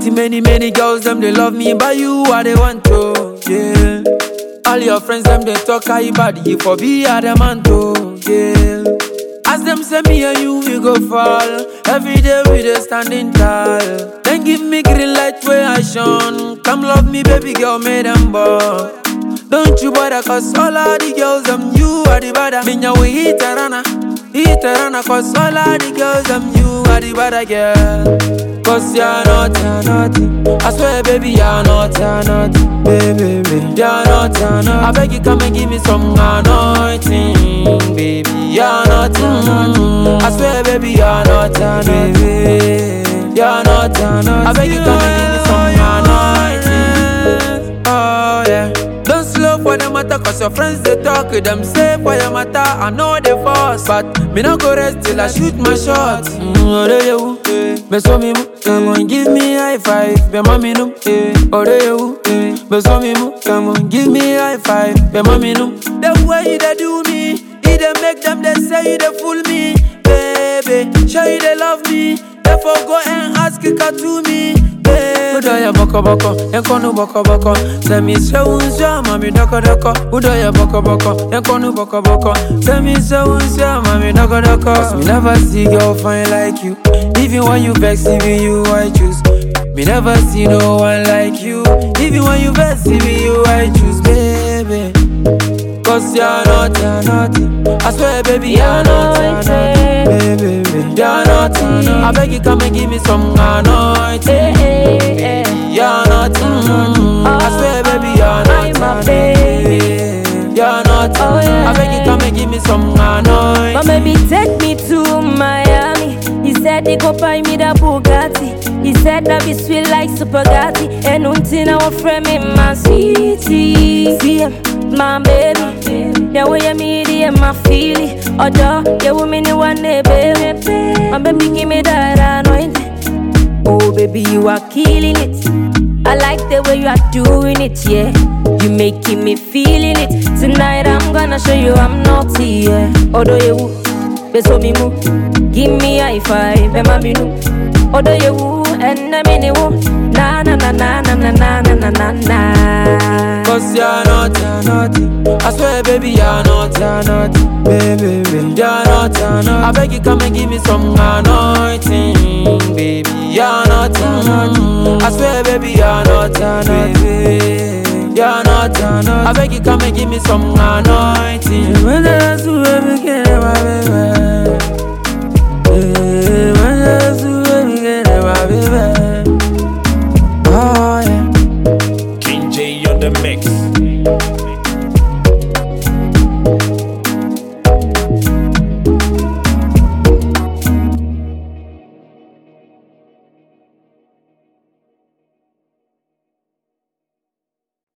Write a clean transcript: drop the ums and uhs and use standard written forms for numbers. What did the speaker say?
Plenty many girls, them they love me, but you are the one to, yeah. All your friends, them they talk how you bad, you for be a the man to, yeah. As them say me and you, we go fall. Every day we dey standing tall. Then give me green light where I shine. Come love me, baby girl, made them ball. Don't you bother, cause all of the girls, them you are the bada. Minya we hit a runner, cause all of the girls, them you are the bada girl. Cause you're not, I swear, baby, you're not, baby, you're not, I beg you, come and give me some anointing, baby, you're not, I swear, baby, you're not, baby, you're not, I beg you, come and give me some anointing. Oh yeah. Don't slow for the matter, cause your friends they talk, them say for your matter, I know they force, but me no go rest till I shoot my shot. Beso mi mu, come on, give me high five, be mami num. Beso mi mu, come on, give me high five, be mami num. The way they do me, it they make them they say they fool me, baby. Show you they love me, therefore go and ask it to me. Udoya boko boko, enkonu boko boko. Semi se unsia, mami doko doko. Udoya boko boko, enkonu boko boko. Semi se unsia, mami doko doko. Cause me never see girl fine like you. Even when you vex, even you I choose. Me never see no one like you. Even when you vex, even you I choose, baby. Cause you're not, I swear, baby, you're not, baby, you're not. I beg you, come and give me some anointing, baby, you're not, I swear, baby, you're not, baby, you're not. I beg you, come and give me some anointing. But maybe take me to Miami. He said he go buy me the Bugatti. He said that be sweet like Supergatti. And until I will frame in my city. See him, my baby. Yeah, way you meet and my feeling. Ojo, yeah, woman, you want it, baby. My baby, give me that anointing. Oh, baby, you are killing it. I like the way you are doing it, yeah. You making me feeling it. Tonight I'm gonna show you I'm naughty, yeah. Odo you, beso mi mu, give me high five, be mami nu. Odo you, and I mean you, na na na na na na na na na na. Cause you're not, I swear, baby, you're not, baby, you're not. I beg you, come and give me some anointing, baby, you're not. I swear, baby, you're not, baby, you're not. I beg you, come and give me some anointing. King J on the mix.